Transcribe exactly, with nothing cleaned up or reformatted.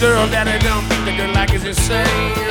girl that I don't think the girl like is insane.